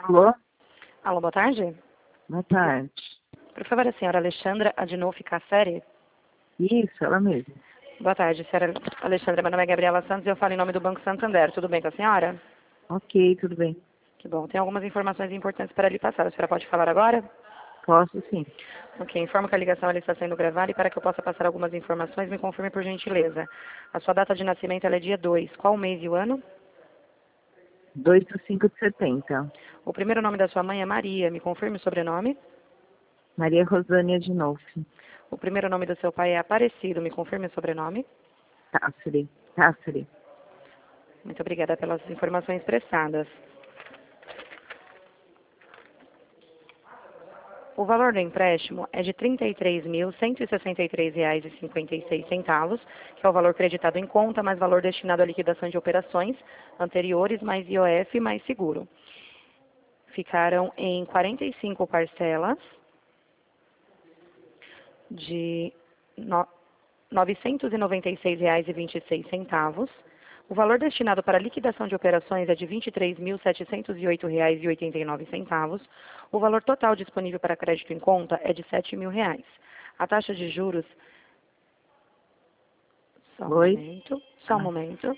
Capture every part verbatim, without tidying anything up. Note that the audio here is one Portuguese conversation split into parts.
Alô? Alô, boa tarde. Boa tarde. Por favor, a senhora Alexandra Adinolfi Casseri? Isso, ela mesma. Boa tarde, senhora Alexandra. Meu nome é Gabriela Santos e eu falo em nome do Banco Santander. Tudo bem com a senhora? Ok, tudo bem. Que bom. Tem algumas informações importantes para lhe passar. A senhora pode falar agora? Posso sim. Ok, informo que a ligação ela está sendo gravada e para que eu possa passar algumas informações, me confirme por gentileza. A sua data de nascimento ela é dia dois. Qual o mês e o ano? dois do cinco de setenta. O primeiro nome da sua mãe é Maria. Me confirme o sobrenome. Maria Rosânia de Nolfi. O primeiro nome do seu pai é Aparecido. Me confirme o sobrenome. Cáceres. Cáceres. Muito obrigada pelas informações prestadas. O valor do empréstimo é de trinta e três mil, cento e sessenta e três reais e cinquenta e seis centavos, que é o valor creditado em conta, mais valor destinado à liquidação de operações anteriores, mais I O F, mais seguro. Ficaram em quarenta e cinco parcelas de no- novecentos e noventa e seis reais e vinte e seis centavos. O valor destinado para liquidação de operações é de vinte e três mil, setecentos e oito reais e oitenta e nove centavos. O valor total disponível para crédito em conta é de sete mil reais. A taxa de juros... Só um Oi? momento. Só um Ah. momento.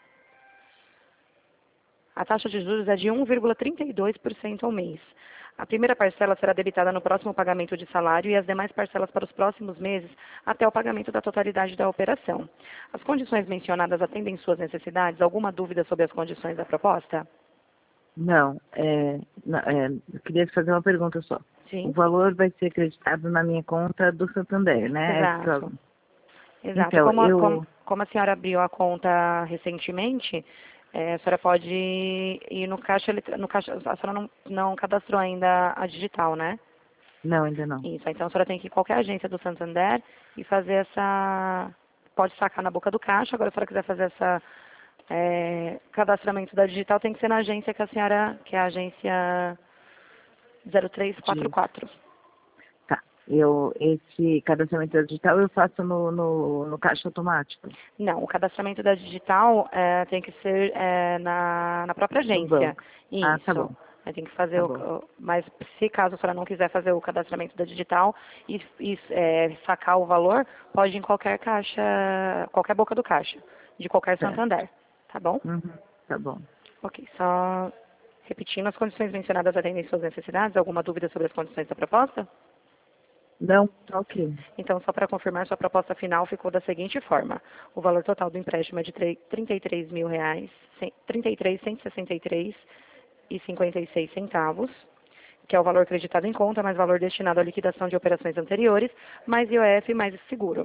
A taxa de juros é de um vírgula trinta e dois por cento ao mês. A primeira parcela será debitada no próximo pagamento de salário e as demais parcelas para os próximos meses até o pagamento da totalidade da operação. As condições mencionadas atendem suas necessidades? Alguma dúvida sobre as condições da proposta? Não, é, não, é, eu queria fazer uma pergunta só. O Sim. valor vai ser acreditado na minha conta do Santander, né? Exato. Essa- Exato. Então, Como a, como, eu... como a senhora abriu a conta recentemente, eh, a senhora pode ir no caixa, eletra- no caixa, a senhora não, não cadastrou ainda a digital, né? Não, ainda não. Isso, então a senhora tem que ir em qualquer agência do Santander e fazer essa... Pode sacar na boca do caixa, agora se a senhora quiser fazer essa eh, cadastramento da digital, tem que ser na agência que a senhora, que é a agência zero três quatro De... quatro. Tá. Eu, esse cadastramento digital eu faço no, no, no caixa automático, Não, o cadastramento da digital eh, tem que ser eh, na, na própria no agência. banco. Ah, tá Isso. bom, Aí tem que fazer tá o, bom. o- mas se caso a senhora não quiser fazer o cadastramento da digital e, e eh, sacar o valor, pode ir em qualquer caixa, qualquer boca do caixa, de qualquer Certo. Santander. Tá bom? Uhum, tá bom. Ok, só repetindo, as condições mencionadas atendem suas necessidades? Alguma dúvida sobre as condições da proposta? Não, tá ok. Então, só para confirmar, sua proposta final ficou da seguinte forma. O valor total do empréstimo é de trinta e três mil reais, trinta e três mil cento e sessenta e três reais e cinquenta e seis centavos, que é o valor creditado em conta, mais valor destinado à liquidação de operações anteriores, mais I O F, mais seguro.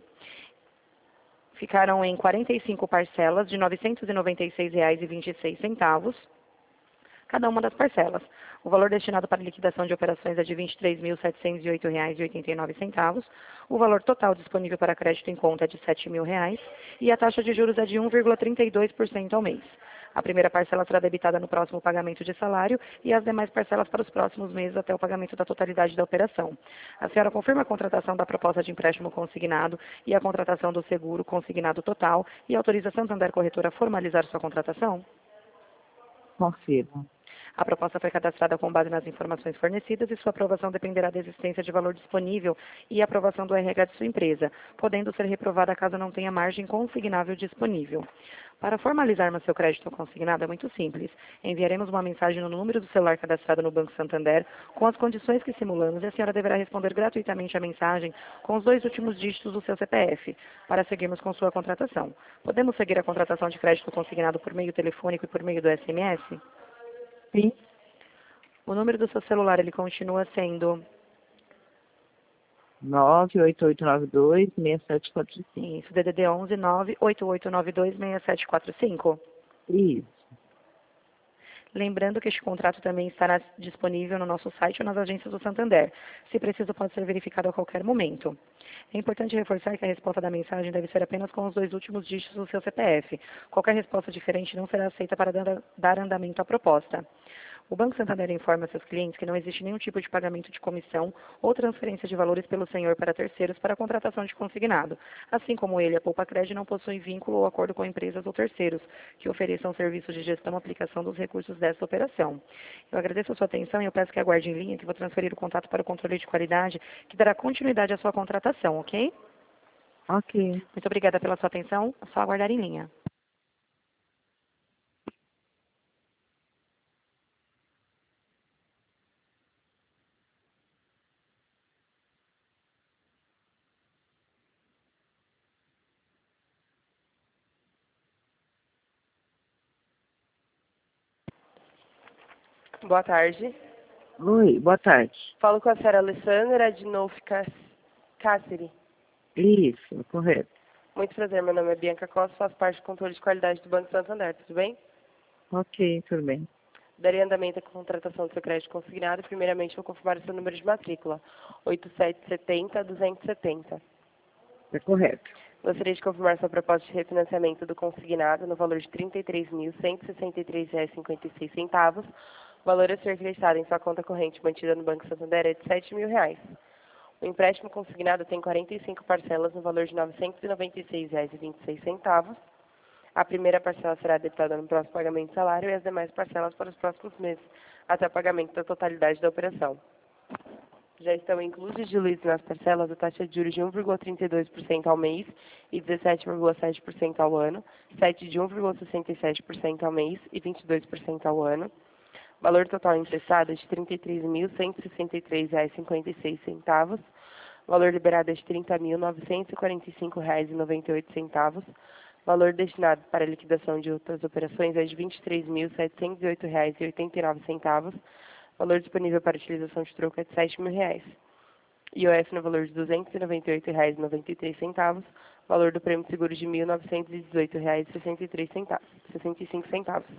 Ficaram em quarenta e cinco parcelas de novecentos e noventa e seis reais e vinte e seis centavos, cada uma das parcelas. O valor destinado para liquidação de operações é de vinte e três mil, setecentos e oito reais e oitenta e nove centavos. O valor total disponível para crédito em conta é de sete mil reais e a taxa de juros é de um vírgula trinta e dois por cento ao mês. A primeira parcela será debitada no próximo pagamento de salário e as demais parcelas para os próximos meses até o pagamento da totalidade da operação. A senhora confirma a contratação da proposta de empréstimo consignado e a contratação do seguro consignado total e autoriza a Santander Corretora a formalizar sua contratação? Confirmo. A proposta foi cadastrada com base nas informações fornecidas e sua aprovação dependerá da existência de valor disponível e aprovação do R H de sua empresa, podendo ser reprovada caso não tenha margem consignável disponível. Para formalizarmos seu crédito consignado é muito simples. Enviaremos uma mensagem no número do celular cadastrado no Banco Santander com as condições que simulamos e a senhora deverá responder gratuitamente a mensagem com os dois últimos dígitos do seu C P F para seguirmos com sua contratação. Podemos seguir a contratação de crédito consignado por meio telefônico e por meio do S M S? Sim. O número do seu celular, ele continua sendo nove oito oito nove dois, seis sete quatro cinco. isso, D D D onze nove oito oito nove dois seis sete quatro cinco. Isso. Lembrando que este contrato também estará disponível no nosso site ou nas agências do Santander. Se preciso, pode ser verificado a qualquer momento. É importante reforçar que a resposta da mensagem deve ser apenas com os dois últimos dígitos do seu C P F. Qualquer resposta diferente não será aceita para dar dar andamento à proposta. O Banco Santander informa seus clientes que não existe nenhum tipo de pagamento de comissão ou transferência de valores pelo senhor para terceiros para a contratação de consignado, assim como ele, a Poupa Cred, não possui vínculo ou acordo com empresas ou terceiros que ofereçam serviços de gestão e aplicação dos recursos desta operação. Eu agradeço a sua atenção e eu peço que aguarde em linha que vou transferir o contato para o controle de qualidade, que dará continuidade à sua contratação, ok? Ok. Muito obrigada pela sua atenção. É só aguardar em linha. Boa tarde. Oi, boa tarde. Falo com a senhora Alessandra de Novo Cáceres. Isso, correto. Muito prazer, meu nome é Bianca Costa, faço parte do controle de qualidade do Banco Santander, tudo bem? Ok, tudo bem. Darei andamento à contratação do seu crédito consignado. Primeiramente, vou confirmar o seu número de matrícula, oito sete sete zero, dois sete zero. É correto. Gostaria de confirmar sua proposta de refinanciamento do consignado no valor de trinta e três mil, cento e sessenta e três reais e cinquenta e seis centavos. O valor a ser acreditado em sua conta corrente mantida no Banco Santander é de sete mil reais. O empréstimo consignado tem quarenta e cinco parcelas no valor de novecentos e noventa e seis reais e vinte e seis centavos. A primeira parcela será debitada no próximo pagamento de salário e as demais parcelas para os próximos meses, até o pagamento da totalidade da operação. Já estão inclusos e diluídos nas parcelas a taxa de juros de um vírgula trinta e dois por cento ao mês e dezessete vírgula sete por cento ao ano, sete de um vírgula sessenta e sete por cento ao mês e vinte e dois por cento ao ano. Valor total emprestado é de trinta e três mil, cento e sessenta e três reais e cinquenta e seis centavos. Valor liberado é de trinta mil, novecentos e quarenta e cinco reais e noventa e oito centavos. Valor destinado para a liquidação de outras operações é de vinte e três mil, setecentos e oito reais e oitenta e nove centavos. Valor disponível para utilização de troco é de sete mil reais. I O F no valor de duzentos e noventa e oito reais e noventa e três centavos. Valor do prêmio de seguro de mil novecentos e dezoito reais e sessenta e três centavos, sessenta e cinco centavos.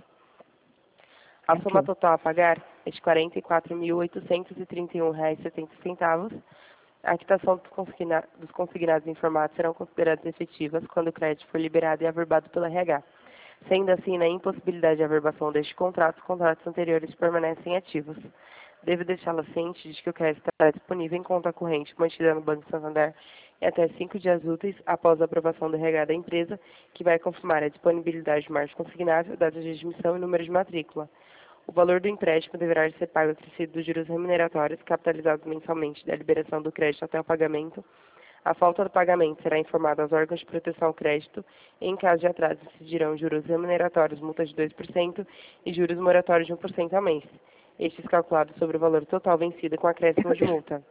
A Ok. soma total a pagar é de quarenta e quatro mil, oitocentos e trinta e um reais e setenta centavos. A quitação dos, consigna dos consignados informados serão consideradas efetivas quando o crédito for liberado e averbado pela R H. Sendo assim, na impossibilidade de averbação deste contrato, os contratos anteriores permanecem ativos. Devo deixá-la ciente de que o crédito estará disponível em conta corrente mantida no Banco Santander em até cinco dias úteis após a aprovação do R H da empresa, que vai confirmar a disponibilidade de margem consignável, data de admissão e número de matrícula. O valor do empréstimo deverá ser pago acrescido dos juros remuneratórios, capitalizados mensalmente da liberação do crédito até o pagamento. A falta do pagamento será informada aos órgãos de proteção ao crédito. Em caso de atraso, incidirão juros remuneratórios, multa de dois por cento e juros moratórios de um por cento ao mês. Estes calculados sobre o valor total vencido com acréscimo de multa.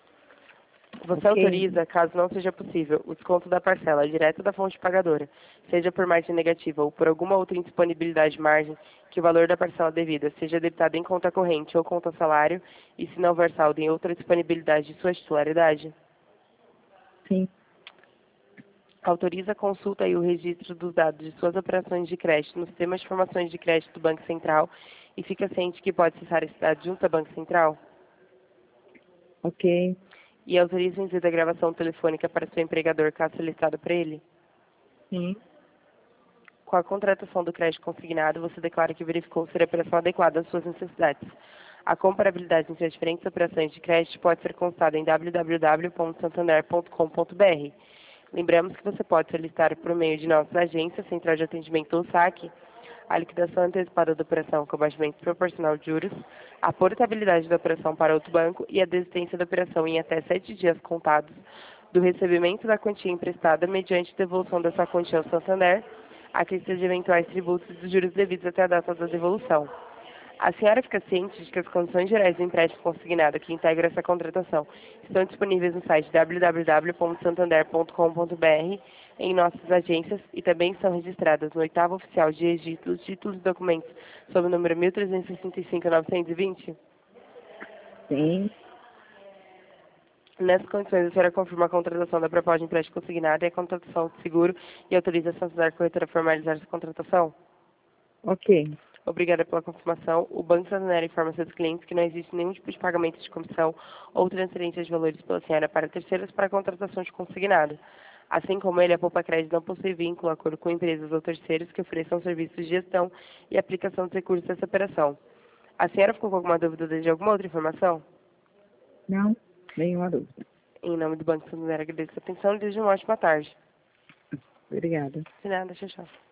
Você Ok. autoriza, caso não seja possível, o desconto da parcela direto da fonte pagadora, seja por margem negativa ou por alguma outra indisponibilidade de margem, que o valor da parcela devida seja debitado em conta corrente ou conta salário, e se não houver saldo em outra disponibilidade de sua titularidade? Sim. Autoriza a consulta e o registro dos dados de suas operações de crédito no sistema de informações de crédito do Banco Central e fica ciente que pode acessar esse dado junto ao Banco Central? Ok. E autoriza o envio da gravação telefônica para seu empregador, caso solicitado para ele? Sim. Com a contratação do crédito consignado, você declara que verificou ser a operação adequada às suas necessidades. A comparabilidade entre as diferentes operações de crédito pode ser consultada em w w w ponto santander ponto com ponto b r. Lembramos que você pode solicitar por meio de nossas agências, Central de Atendimento ou SAC, a liquidação antecipada da operação com abatimento proporcional de juros, a portabilidade da operação para outro banco e a desistência da operação em até sete dias contados do recebimento da quantia emprestada mediante devolução dessa quantia ao Santander, a crescida de eventuais tributos e dos juros devidos até a data da devolução. A senhora fica ciente de que as condições gerais do empréstimo consignado que integra essa contratação estão disponíveis no site w w w ponto santander ponto com ponto b r, em nossas agências, e também são registradas no oitavo oficial de registro os títulos e documentos sob o número mil trezentos e sessenta e cinco, novecentos e vinte? Sim. Nessas condições, a senhora confirma a contratação da proposta de empréstimo consignado e a contratação de seguro e autoriza a Santander Corretora a formalizar essa contratação? Ok. Obrigada pela confirmação. O Banco Santander informa seus clientes que não existe nenhum tipo de pagamento de comissão ou transferência de valores pela senhora para terceiros para a contratação de consignado. Assim como ele, a Poupa Cred não possui vínculo, acordo com empresas ou terceiros que ofereçam serviços de gestão e aplicação dos recursos dessa operação. A senhora ficou com alguma dúvida de alguma outra informação? Não, nenhuma dúvida. Em nome do Banco Santander, agradeço a atenção e desejo uma ótima tarde. Obrigada. De nada, tchau, tchau.